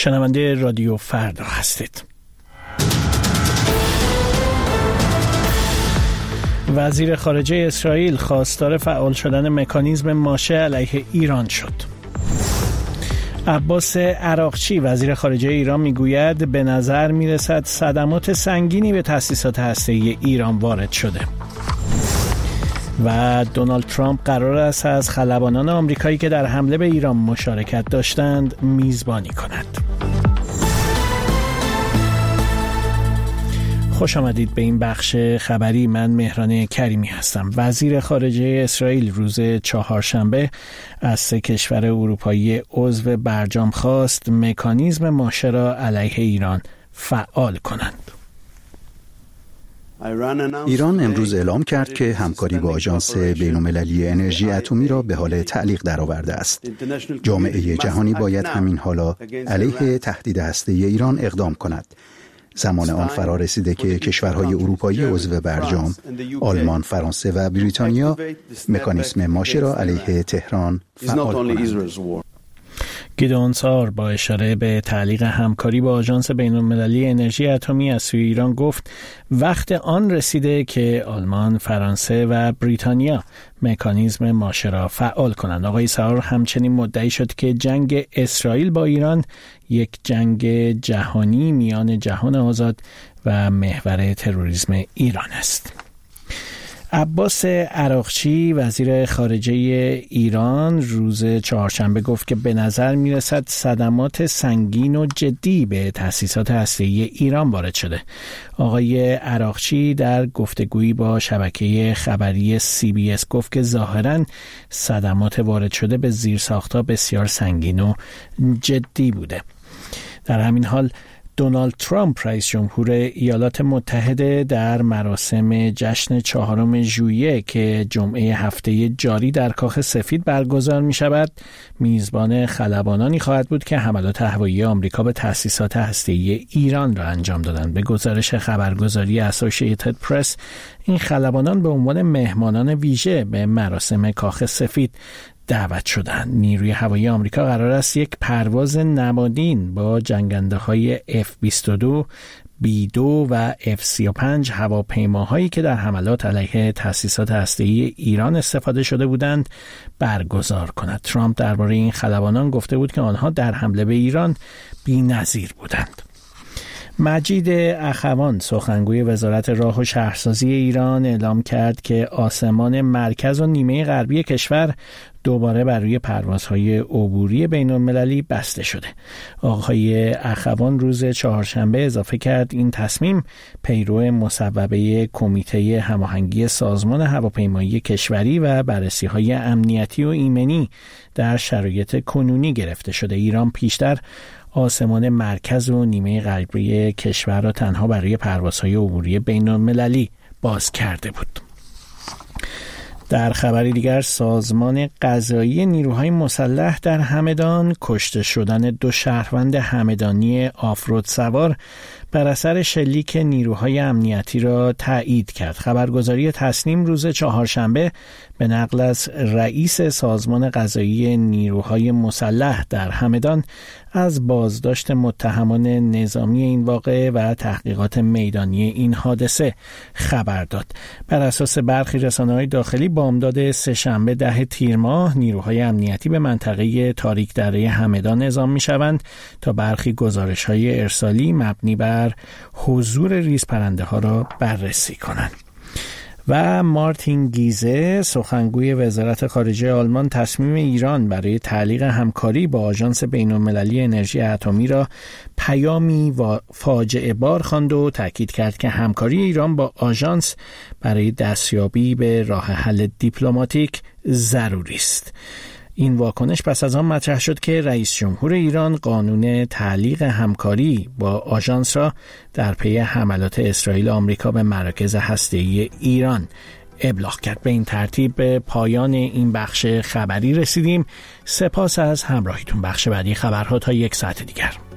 شنونده رادیو فردا هستید. وزیر خارجه اسرائیل خواستار فعال شدن مکانیزم ماشه علیه ایران شد. عباس عراقچی وزیر خارجه ایران میگوید به نظر میرسد صدمات سنگینی به تأسیسات هسته‌ای ایران وارد شده. و دونالد ترامپ قرار است از خلبانان آمریکایی که در حمله به ایران مشارکت داشتند میزبانی کند. خوش آمدید به این بخش خبری. من مهران کریمی هستم. وزیر خارجه اسرائیل روز چهارشنبه از 3 کشور اروپایی عضو برجام خواست مکانیزم ماشه را علیه ایران فعال کنند. ایران امروز اعلام کرد که همکاری با آژانس بین‌المللی انرژی اتمی را به حال تعلیق درآورده است. جامعه جهانی باید همین حالا علیه تهدید هسته‌ای ایران اقدام کند. زمان آن فرا رسیده که کشورهای اروپایی عضو برجام، آلمان، فرانسه و بریتانیا مکانیزم ماشه را علیه تهران فعال کنند. گیدئون سار با اشاره به تعلیق همکاری با آژانس بین‌المللی انرژی اتمی از سوی ایران گفت وقت آن رسیده که آلمان، فرانسه و بریتانیا مکانیزم ماشه را فعال کنند. آقای سار همچنین مدعی شد که جنگ اسرائیل با ایران یک جنگ جهانی میان جهان آزاد و محور تروریسم ایران است. عباس عراقچی وزیر خارجه ایران روز چهارشنبه گفت که به نظر میرسد صدمات سنگین و جدی به تأسیسات هسته‌ای ایران وارد شده. آقای عراقچی در گفتگویی با شبکه خبری CBS گفت که ظاهراً صدمات وارد شده به زیرساخت‌ها بسیار سنگین و جدی بوده. در همین حال دونالد ترامپ رئیس جمهور ایالات متحده در مراسم جشن 4 ژوئیه که جمعه هفته جاری در کاخ سفید برگزار می شود میزبان خلبانانی خواهد بود که حملات هوایی آمریکا به تأسیسات هسته‌ای ایران را انجام دادند. به گزارش خبرگزاری اسوسییتد پرس این خلبانان به عنوان مهمانان ویژه به مراسم کاخ سفید دعوت شدند. نیروی هوایی آمریکا قرار است یک پرواز نمادین با جنگنده‌های F-22 B-2 و F-35 هواپیماهایی که در حملات علیه تأسیسات هسته‌ای ایران استفاده شده بودند برگزار کند. ترامپ درباره این خلبانان گفته بود که آنها در حمله به ایران بی‌نظیر بودند. مجید اخوان سخنگوی وزارت راه و شهرسازی ایران اعلام کرد که آسمان مرکز و نیمه غربی کشور دوباره بر روی پروازهای عبوری بین‌المللی بسته شده. آقای اخوان روز چهارشنبه اضافه کرد این تصمیم پیرو مصوبه کمیته هماهنگی سازمان هواپیمایی کشوری و بررسی‌های امنیتی و ایمنی در شرایط کنونی گرفته شده. ایران پیشتر آسمان مرکز و نیمه غربی کشور را تنها برای پروازهای عبوری بین‌المللی باز کرده بود. در خبری دیگر سازمان قضایی نیروهای مسلح در همدان کشته شدن 2 شهروند همدانی آفرود سوار بر اثر شلیک نیروهای امنیتی را تایید کرد. خبرگزاری تسنیم روز چهارشنبه به نقل از رئیس سازمان قضایی نیروهای مسلح در همدان از بازداشت متهمان نظامی این واقعه و تحقیقات میدانی این حادثه خبر داد. بر اساس برخی رسانه‌های داخلی بامداد سه‌شنبه 10 تیر ماه نیروهای امنیتی به منطقه تاریک دره همدان اعزام می‌شوند تا برخی گزارش‌های ارسالی مبنی بر حضور ریزپرنده‌ها را بررسی کنند. و مارتین گیزه سخنگوی وزارت خارجه آلمان تصمیم ایران برای تعلیق همکاری با آژانس بین‌المللی انرژی اتمی را پیامی و فاجعه بار خواند و تاکید کرد که همکاری ایران با آژانس برای دستیابی به راه حل دیپلماتیک ضروری است. این واکنش پس از آن مطرح شد که رئیس جمهور ایران قانون تعلیق همکاری با آژانس را در پی حملات اسرائیل و آمریکا به مراکز هسته‌ای ایران ابلاغ کرد. به این ترتیب به پایان این بخش خبری رسیدیم. سپاس از همراهیتون. بخش بعدی خبرها تا 1 ساعت دیگر.